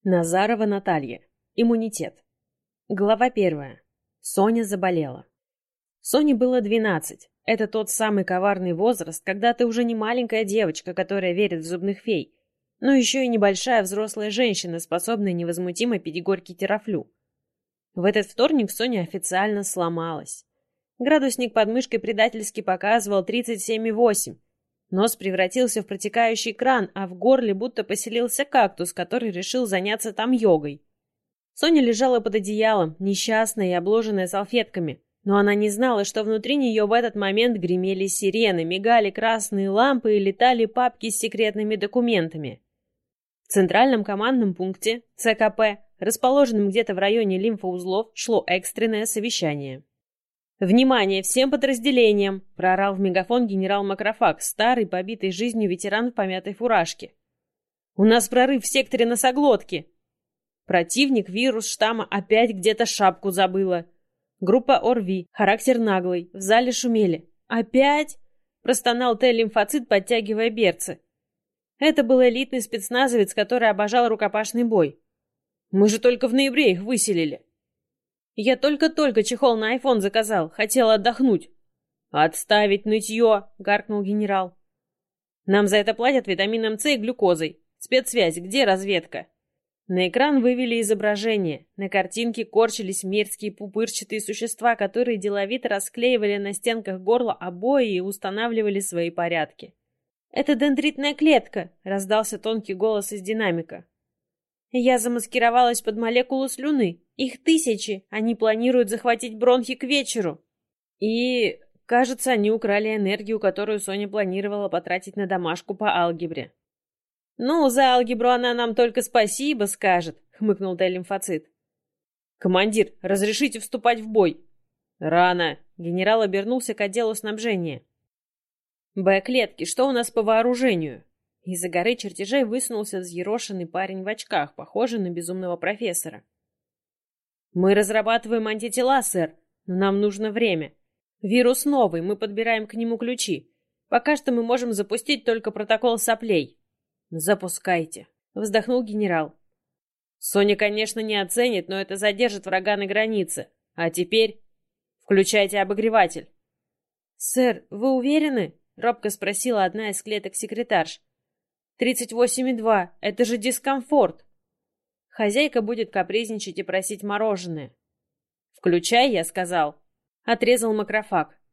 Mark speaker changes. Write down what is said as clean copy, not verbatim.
Speaker 1: Назарова Наталья. Иммунитет. Глава 1. Соня заболела. Соне было 12. Это тот самый коварный возраст, когда ты уже не маленькая девочка, которая верит в зубных фей, но еще и небольшая взрослая женщина, способная невозмутимо пить горький терафлю. В этот вторник Соня официально сломалась. Градусник под мышкой предательски показывал 37,8. Нос превратился в протекающий кран, а в горле будто поселился кактус, который решил заняться там йогой. Соня лежала под одеялом, несчастная и обложенная салфетками, но она не знала, что внутри нее в этот момент гремели сирены, мигали красные лампы и летали папки с секретными документами. В центральном командном пункте, ЦКП, расположенном где-то в районе лимфоузлов, шло экстренное совещание. «Внимание всем подразделениям!» — проорал в мегафон генерал Макрофак, старый, побитый жизнью ветеран в помятой фуражке. «У нас прорыв в секторе носоглотки!» Противник, вирус штамма опять где-то шапку забыла. Группа ОРВИ, характер наглый, в зале шумели. «Опять?» — простонал Т-лимфоцит, подтягивая берцы. Это был элитный спецназовец, который обожал рукопашный бой. «Мы же только в ноябре их выселили!» «Я только-только чехол на айфон заказал, хотел отдохнуть». «Отставить нытье!» — гаркнул генерал. «Нам за это платят витамином С и глюкозой. Спецсвязь, где разведка?» На экран вывели изображение. На картинке корчились мерзкие пупырчатые существа, которые деловито расклеивали на стенках горла обои и устанавливали свои порядки. «Это дендритная клетка!» — раздался тонкий голос из динамика. «Я замаскировалась под молекулу слюны. Их 1000. Они планируют захватить бронхи к вечеру». И, кажется, они украли энергию, которую Соня планировала потратить на домашку по алгебре. «Ну, за алгебру она нам только спасибо скажет», — хмыкнул Т-лимфоцит. «Командир, разрешите вступать в бой?» «Рано». Генерал обернулся к отделу снабжения. «Б-клетки, что у нас по вооружению?» Из-за горы чертежей высунулся взъерошенный парень в очках, похожий на безумного профессора. «Мы разрабатываем антитела, сэр, но нам нужно время. Вирус новый, мы подбираем к нему ключи. Пока что мы можем запустить только протокол соплей». «Запускайте», — вздохнул генерал. «Соня, конечно, не оценит, но это задержит врага на границе. А теперь включайте обогреватель». «Сэр, вы уверены?» — робко спросила одна из клеток-секретарш. 38,2. Это же дискомфорт. Хозяйка будет капризничать и просить мороженое. «Включай», — я сказал. Отрезал Макрофак.